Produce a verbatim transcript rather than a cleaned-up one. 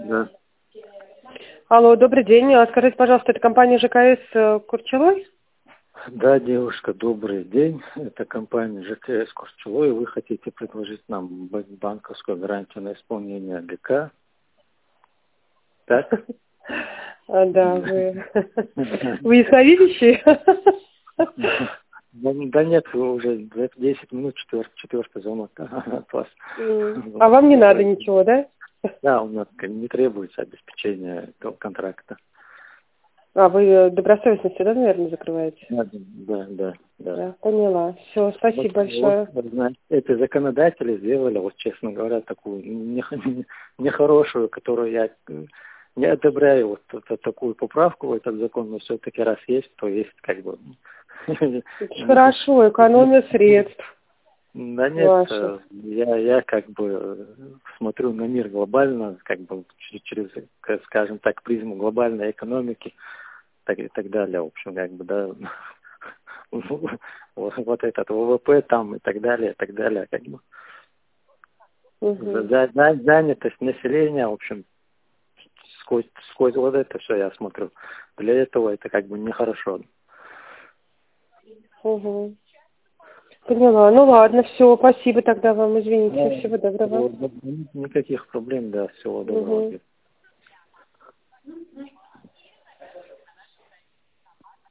Да. Алло, добрый день. А Скажите, пожалуйста, это компания ЖКС э, Курчелой? Да, девушка, добрый день. Это компания ЖКС Курчелой. Вы хотите предложить нам б- банковскую гарантию на исполнение ГК? Так? А, Да, вы вы ясновидящий? Да да нет, вы уже десять минут, четвертый, четвертый звонок от вас. М, А вам не надо ничего, да? Да, у нас не требуется обеспечение этого контракта. А вы э, добросовестности, да, наверное, закрываете? Да, да, да, да. Да, поняла. Все, спасибо Вот, большое. вот, знаете, эти законодатели сделали, вот честно говоря, такую нех- нехорошую, которую я э, не одобряю, вот, вот такую поправку в этот закон, но все-таки раз есть, то есть как бы. Это ж хорошо, экономия средств Да нет, ваших. э, я, я как бы э, смотрю на мир глобально, как бы через, через, э, скажем так, призму глобальной экономики, так и так далее, в общем, как бы, да, вот, вот этот ВВП там и так далее, и так далее, как бы. За- Мгм. за- за- занятость населения, в общем, сквозь, сквозь вот это все я смотрю. Для этого это как бы нехорошо. Мгм. Поняла. Ну ладно, все, спасибо тогда вам, извините. Ну, Всего доброго. вот, никаких проблем, да, всего доброго. Мгм.